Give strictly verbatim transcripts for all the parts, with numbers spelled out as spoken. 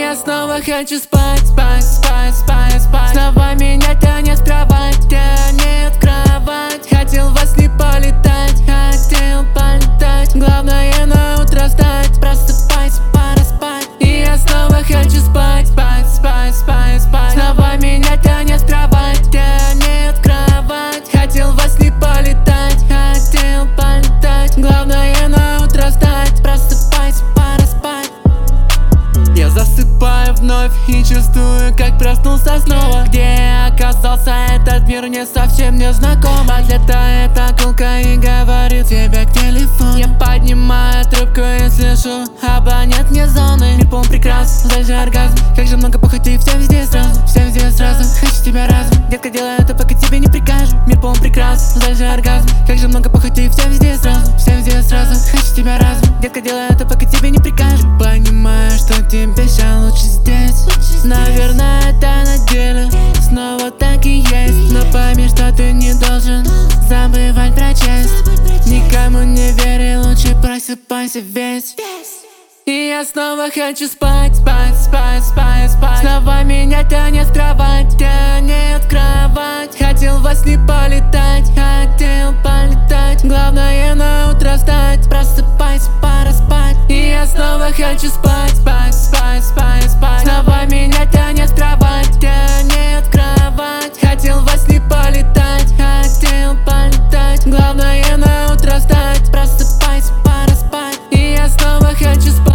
я снова хочу спать, спать, спать, спать, спать. Снова меня тянет в кровать, тянет в кровать. Хотел во сне полетать, хотел полетать. Главное на утро встать, просыпайся, пора спать. И я снова хочу спать, спать, спать, спать, спать. Снова меня тянет в кровать, тянет в кровать. Хотел во сне полетать, хотел полетать. Главное на утро встать, просыпайся, пора спать. Я засыпаю вновь и чувствую, как проснулся снова. Где оказался этот мир, мне совсем не знаком. Отлетает акулка и говорит: тебе к телефону. Я поднимаю трубку и слышу: абонент мне зоны. Мир полон прекрасен, дальше оргазм. Как же много похоти, всем везде сразу, всем везде сразу. Хочу тебя разом, детка, делай это, пока тебе не прикажу. Мир полон прекрасен, дальше оргазм. Как же много похоти, всем везде сразу, всем везде сразу. Хочу тебя разом, детка, делай это, пока тебе не прикажу. Понимаю, что тебе сейчас лучше здесь. Наверное, это на деле снова так и есть. Но пойми, что ты не должен забывать про честь. Никому не верь, лучше просыпайся весь. И я снова хочу спать, спать, спать, спать, спать. Снова меня тянет в кровать, тянет в кровать. Хотел во сне полетать, хотел полетать. Главное на утро встать, просыпайся, пора спать. И я снова хочу спать, спать, спать, спать, спать. Снова меня тянет в кровать, тянет в кровать. Хотел во сне полетать, хотел полетать. Главное на утро встать, просыпайся, пора спать. И я снова хочу спать.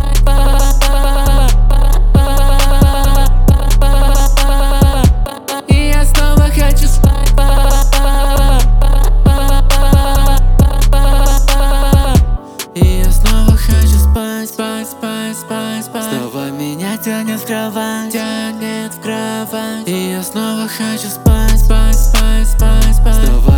И я снова хочу спать. И я снова хочу спать, спать, спать, спать, спать. Снова меня тянет в кровать, тянет в кровать. И я снова хочу спать, спать, спать, спать, спать. Снова